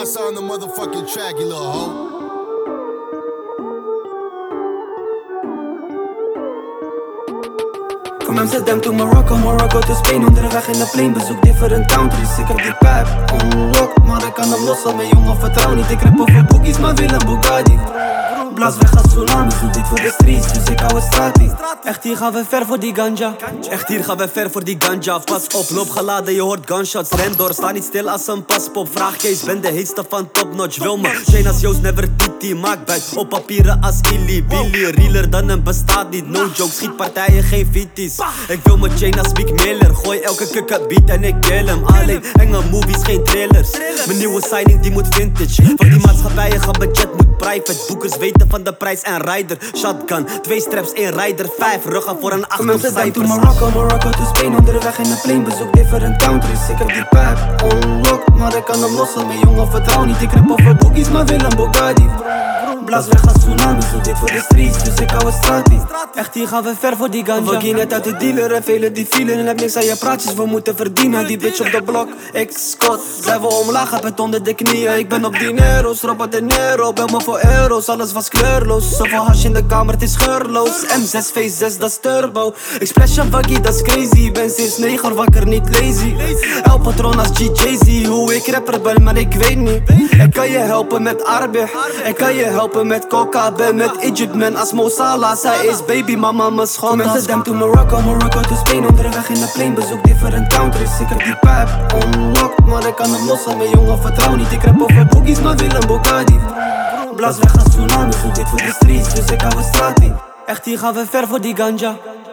Massa on the motherfucking track, you little hoe. From Amsterdam to Morocco, Morocco to Spain. Onderweg in de plane, bezoek different countries. Ik heb die pijp unlocked, maar ik kan hem los. Al mijn jongen vertrouw niet. Ik rap over boogies, maar wil een Bugatti. Blaas weg als tsunamis, doe dit voor de streets, dus ik hou het stratie. Echt hier gaan we ver voor die ganja. Echt hier gaan we ver voor die ganja. Pas op, loop geladen, je hoort gunshots. Ren door, sta niet stil als een paspop. Vraagcase, ben de heetste van topnotch. Wil me, Shane als Joost, never titi. Maak buit op papieren als Illy Billy. Realer dan een bestaat niet, no joke. Schiet partijen, geen fities. Ik wil me chain als Meek Miller. Gooi elke kukke beat en ik kill hem. Alleen enge movies, geen thrillers. Mijn nieuwe signing, die moet vintage. Voor die maatschappijen gaan budget, moet private. Boekers weten van de prijs en rider. Shotgun, 2 straps, 1 rider. 5 ruggen voor een 8 From Amsterdam to Morocco, Morocco to Spain. Onderweg in de plane, bezoek different countries. Ik heb die pijp unlocked, maar ik kan hem los. Al mijn jongen vertrouw niet. Ik rap over boogies, maar wil een Bugatti. Blaas weg als tsunamis, doe dit voor de streets, dus ik hou het stratie. Echt hier gaan we ver voor die ganja. We gaan net uit de dealer en velen die vielen. En heb niks aan je praatjes, we moeten verdienen. Die bitch op de blok, ik Scott. Zijn we omlaag, heb het onder de knieën. Ik ben op dinero's, Robert De Niro. Bel me voor euro's, alles was kleurloos. Zoveel hash in de kamer, het is geurloos. M6 V6, dat is turbo. Expression buggy, dat is crazy. Ben sinds 9 wakker, niet lazy. El Patron als GJZ. Hoe ik rapper ben, maar ik weet niet. Ik kan je helpen met arbeid. Ik kan je helpen met coca, ben met Egypt man als Mo Salah. Zij is baby mama, mijn schoon. From Amsterdam to Morocco, Morocco to Spain. Onderweg in de plane, bezoek different countries. Ik heb die pijp unlocked, maar ik kan hem los. Al mijn jongen vertrouw niet. Ik rap over boogies, maar wil een Bugatti. Blaas weg als tsunamis, doe dit voor de streets, dus ik hou het stratie. Echt hier gaan we ver voor die ganja.